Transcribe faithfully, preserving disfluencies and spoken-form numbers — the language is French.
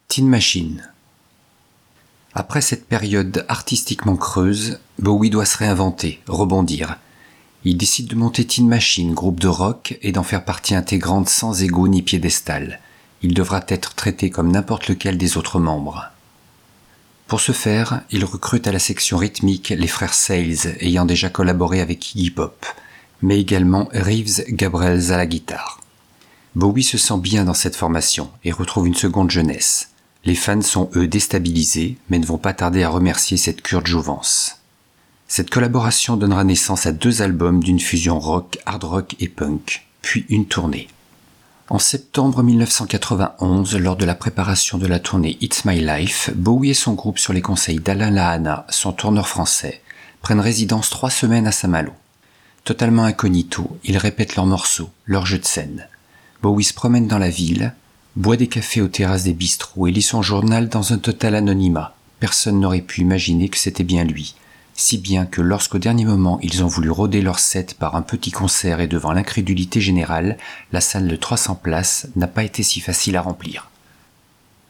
Tin Machine. Après cette période artistiquement creuse, Bowie doit se réinventer, rebondir. Il décide de monter Tin Machine, groupe de rock, et d'en faire partie intégrante sans ego ni piédestal. Il devra être traité comme n'importe lequel des autres membres. Pour ce faire, il recrute à la section rythmique les frères Sales, ayant déjà collaboré avec Iggy Pop, mais également Reeves Gabrels à la guitare. Bowie se sent bien dans cette formation et retrouve une seconde jeunesse. Les fans sont eux déstabilisés, mais ne vont pas tarder à remercier cette cure de jouvence. Cette collaboration donnera naissance à deux albums d'une fusion rock, hard rock et punk, puis une tournée. En septembre mille neuf cent quatre-vingt-onze, lors de la préparation de la tournée It's My Life, Bowie et son groupe sur les conseils d'Alain Lahana, son tourneur français, prennent résidence trois semaines à Saint-Malo. Totalement incognito, ils répètent leurs morceaux, leurs jeux de scène. Bowie se promène dans la ville, boit des cafés aux terrasses des bistrots et lit son journal dans un total anonymat. Personne n'aurait pu imaginer que c'était bien lui. Si bien que lorsqu'au dernier moment ils ont voulu roder leur set par un petit concert et devant l'incrédulité générale, la salle de trois cents places n'a pas été si facile à remplir.